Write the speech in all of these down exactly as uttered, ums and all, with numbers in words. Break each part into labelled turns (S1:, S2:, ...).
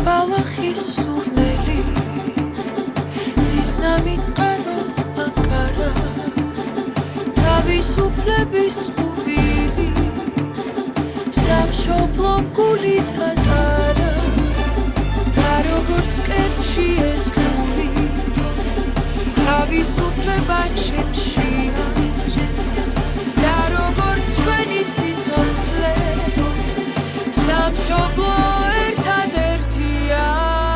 S1: ბალახის სურნელი ცისნამი წყარო აკარა თავისუფლების წყურვილი სამშობლო გულით ატარა და როგორც მკერდში ეს გული თავისუფლება ჩემშია და როგორც ჩვენი სიცოცხლე სამშობლო ერთადერთია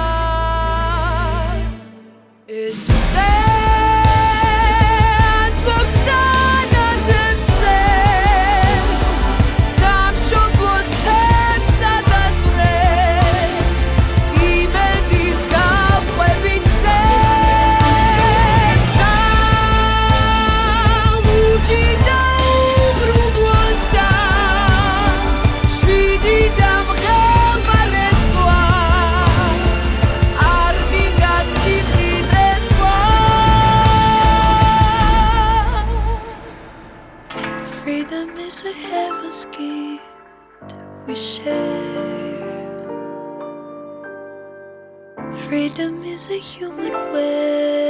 S1: ეს მზე Freedom is a heaven's gift we share. Freedom is a human way.